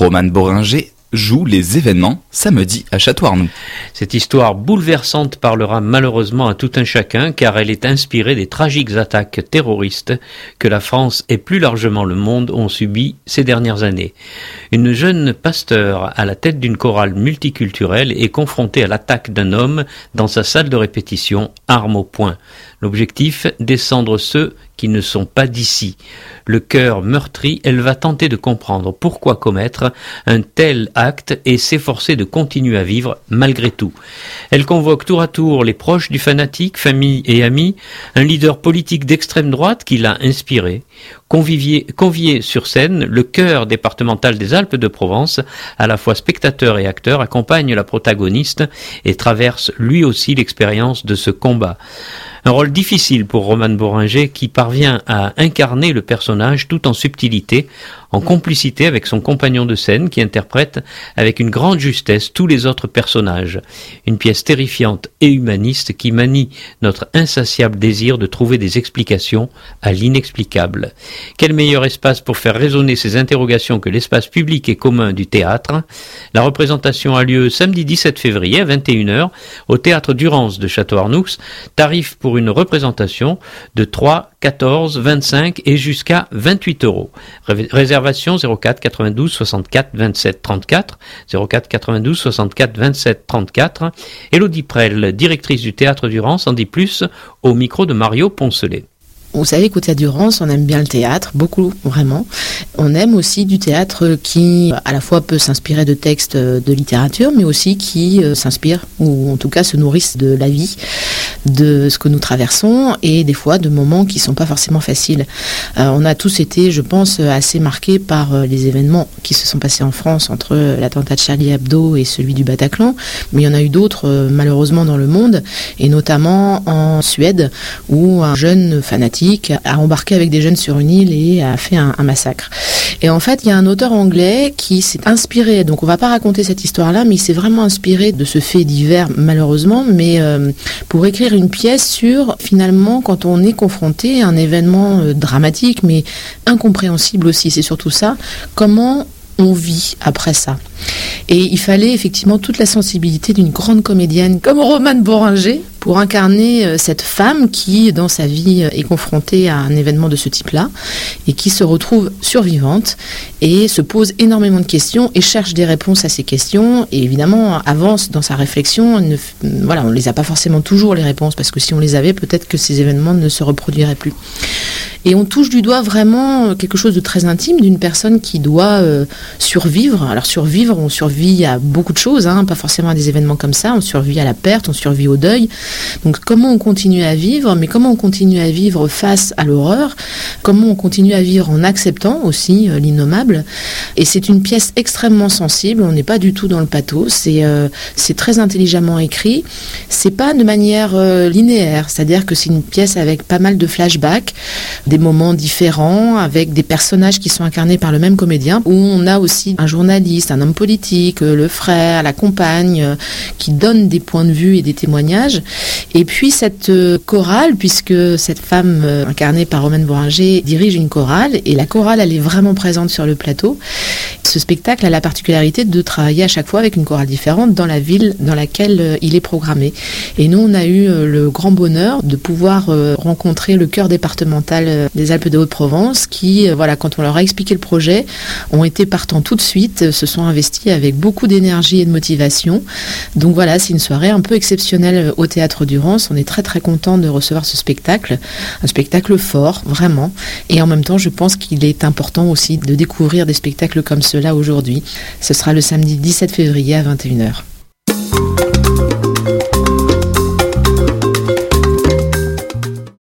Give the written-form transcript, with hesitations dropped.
Romane Boringer joue les événements samedi à Château-Arnoux. Cette histoire bouleversante parlera malheureusement à tout un chacun car elle est inspirée des tragiques attaques terroristes que la France et plus largement le monde ont subies ces dernières années. Une jeune pasteur à la tête d'une chorale multiculturelle est confrontée à l'attaque d'un homme dans sa salle de répétition, arme au poing. L'objectif, descendre ceux qui ne sont pas d'ici. Le cœur meurtri, elle va tenter de comprendre pourquoi commettre un tel acte et s'efforcer de continuer à vivre malgré tout. Elle convoque tour à tour les proches du fanatique, famille et amis, un leader politique d'extrême droite qui l'a inspiré, convié sur scène, le chœur départemental des Alpes de Provence, à la fois spectateur et acteur, accompagne la protagoniste et traverse lui aussi l'expérience de ce combat. Un rôle difficile pour Romane Boringer qui parvient à incarner le personnage tout en subtilité, en complicité avec son compagnon de scène qui interprète avec une grande justesse tous les autres personnages. Une pièce terrifiante et humaniste qui manie notre insatiable désir de trouver des explications à l'inexplicable. Quel meilleur espace pour faire résonner ces interrogations que l'espace public et commun du théâtre. La représentation a lieu samedi 17 février à 21h au Théâtre Durance de Château-Arnoux. Tarif pour une représentation de 3, 14, 25 et jusqu'à 28 €. Réservation 04 92 64 27 34, 04 92 64 27 34. Élodie Prel, directrice du Théâtre Durance, en dit plus au micro de Mario Poncelet. Vous savez qu'au Théâtre Durance, on aime bien le théâtre, beaucoup, vraiment. On aime aussi du théâtre qui, à la fois, peut s'inspirer de textes de littérature, mais aussi qui s'inspire, ou en tout cas se nourrissent de la vie, de ce que nous traversons, et des fois de moments qui ne sont pas forcément faciles. On a tous été, je pense, assez marqués par les événements qui se sont passés en France entre l'attentat de Charlie Hebdo et celui du Bataclan, mais il y en a eu d'autres, malheureusement, dans le monde, et notamment en Suède, où un jeune fanatique a embarqué avec des jeunes sur une île et a fait un massacre. Et en fait, il y a un auteur anglais qui s'est inspiré, donc on va pas raconter cette histoire-là, mais il s'est vraiment inspiré de ce fait divers, malheureusement, mais pour écrire une pièce sur, finalement, quand on est confronté à un événement dramatique, mais incompréhensible aussi, c'est surtout ça, comment on vit après ça. Et il fallait effectivement toute la sensibilité d'une grande comédienne comme Romane Boringer pour incarner cette femme qui, dans sa vie, est confrontée à un événement de ce type-là et qui se retrouve survivante et se pose énormément de questions et cherche des réponses à ces questions et évidemment avance dans sa réflexion. On ne les a pas forcément toujours les réponses parce que si on les avait, peut-être que ces événements ne se reproduiraient plus. Et on touche du doigt vraiment quelque chose de très intime d'une personne qui doit survivre. Alors survivre, on survit à beaucoup de choses, pas forcément à des événements comme ça. On survit à la perte, on survit au deuil. Donc comment on continue à vivre, mais comment on continue à vivre face à l'horreur, comment on continue à vivre en acceptant aussi l'innommable. Et c'est une pièce extrêmement sensible, on n'est pas du tout dans le pathos, c'est très intelligemment écrit, c'est pas de manière linéaire, c'est-à-dire que c'est une pièce avec pas mal de flashbacks, des moments différents, avec des personnages qui sont incarnés par le même comédien, où on a aussi un journaliste, un homme politique, le frère, la compagne, qui donnent des points de vue et des témoignages. Et puis cette chorale, puisque cette femme incarnée par Romane Boringer dirige une chorale, et la chorale elle est vraiment présente sur le plateau. Ce spectacle a la particularité de travailler à chaque fois avec une chorale différente dans la ville dans laquelle il est programmé. Et nous on a eu le grand bonheur de pouvoir rencontrer le chœur départemental des Alpes de Haute-Provence qui, quand on leur a expliqué le projet, ont été partants tout de suite, se sont investis avec beaucoup d'énergie et de motivation. Donc voilà, c'est une soirée un peu exceptionnelle au Théâtre Durance. On est très très content de recevoir ce spectacle, un spectacle fort, vraiment. Et en même temps, je pense qu'il est important aussi de découvrir des spectacles comme cela aujourd'hui. Ce sera le samedi 17 février à 21h.